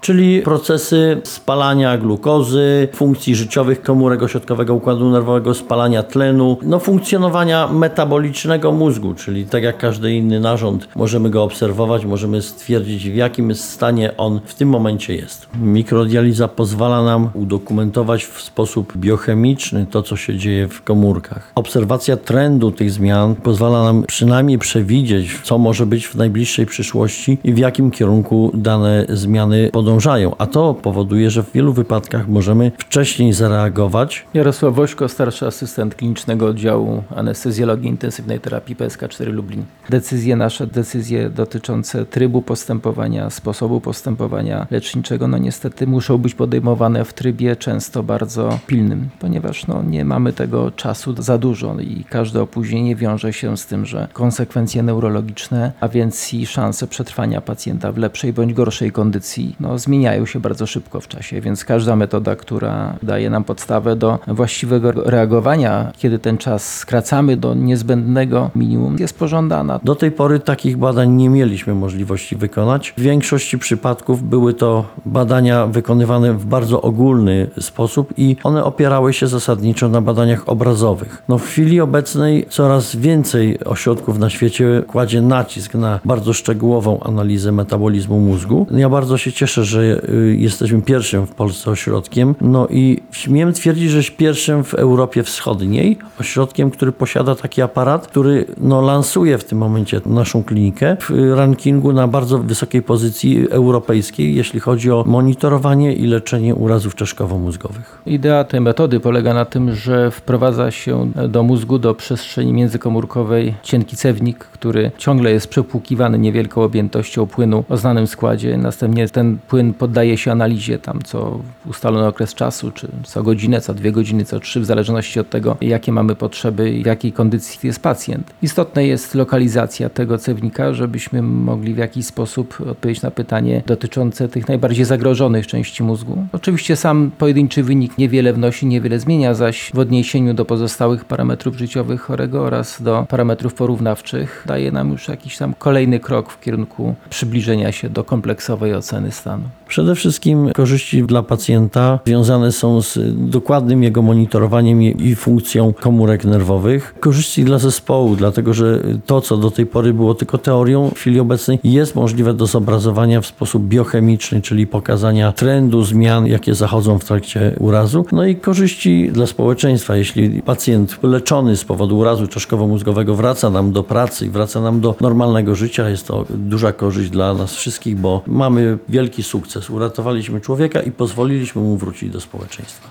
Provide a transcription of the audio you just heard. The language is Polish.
czyli procesy spalania glukozy, funkcji życiowych komórek ośrodkowego układu nerwowego, spalania tlenu, funkcjonowania metabolicznego mózgu, czyli tak jak każdy inny narząd, możemy go obserwować, możemy stwierdzić, w jakim stanie on w tym momencie jest. Mikrodializa pozwala nam udokumentować w sposób biochemiczny to, co się dzieje w komórkach. Obserwacja trendu tych zmian pozwala nam przynajmniej przewidzieć, co może być w najbliższej przyszłości i w jakim kierunku dane zmiany podążają, a to powoduje, że w wielu wypadkach możemy wcześniej zareagować. Jarosław Wośko, starszy asystent klinicznego oddziału anestezjologii intensywnej terapii PSK4 Lublin. Decyzje dotyczące trybu postępowania, sposobu postępowania leczniczego, niestety muszą być podejmowane w trybie często bardzo pilnym, ponieważ nie mamy tego czasu za dużo i każde opóźnienie wiąże się z tym, że konsekwencje neurologiczne, a więc i szanse przetrwania pacjenta w lepszej bądź gorszej kondycji, zmieniają się bardzo szybko w czasie, więc każda metoda, która daje nam podstawę do właściwego reagowania, kiedy ten czas skracamy do niezbędnego minimum, jest pożądana. Do tej pory takich badań nie mieliśmy możliwości wykonać. W większości przypadków były to badania wykonywane w bardzo ogólny sposób i one opierały się zasadniczo na badaniach obrazowych. W chwili obecnej coraz więcej ośrodków na świecie kładzie nacisk na bardzo szczegółową analizę metabolizmu mózgu. Ja bardzo się cieszę, że jesteśmy pierwszym w Polsce ośrodkiem. I śmiem twierdzić, że pierwszym w Europie Wschodniej ośrodkiem, który posiada taki aparat, który lansuje w tym momencie naszą klinikę w rankingu na bardzo wysokiej pozycji europejskiej, jeśli chodzi o monitorowanie i leczenie urazów czaszkowo-mózgowych. Idea tej metody polega na tym, że wprowadza się do mózgu, do przestrzeni międzykomórkowej cienki cewnik, który ciągle jest przepłukiwany niewielką objętością płynu o znanym składzie. Następnie ten płyn poddaje się analizie co ustalony okres czasu, czy co godzinę, co 2 godziny, co 3, w zależności od tego, jakie mamy potrzeby i w jakiej kondycji jest pacjent. Istotna jest lokalizacja tego cewnika, żebyśmy mogli w jakiś sposób odpowiedzieć na pytanie dotyczące tych najbardziej zagrożonych części mózgu. Oczywiście sam pojedynczy wynik niewiele wnosi, niewiele zmienia, zaś w odniesieniu do pozostałych parametrów życiowych chorego oraz do parametrów porównawczych daje nam już jakiś tam kolejny krok w kierunku przybliżenia się do kompleksowej oceny stanu. Przede wszystkim korzyści dla pacjenta związane są z dokładnym jego monitorowaniem i funkcją komórek nerwowych. Korzyści dla zespołu, dlatego że to, co do tej pory było tylko teorią, w chwili obecnej jest możliwe do zobrazowania w sposób biochemiczny, czyli pokazania trendu zmian, jakie zachodzą w trakcie urazu. I korzyści dla społeczeństwa. Jeśli pacjent leczony z powodu urazu czaszkowo-mózgowego wraca nam do pracy i wraca nam do normalnego życia, jest to duża korzyść dla nas wszystkich, bo mamy wielki sukces. Uratowaliśmy człowieka i pozwoliliśmy mu wrócić do społeczeństwa.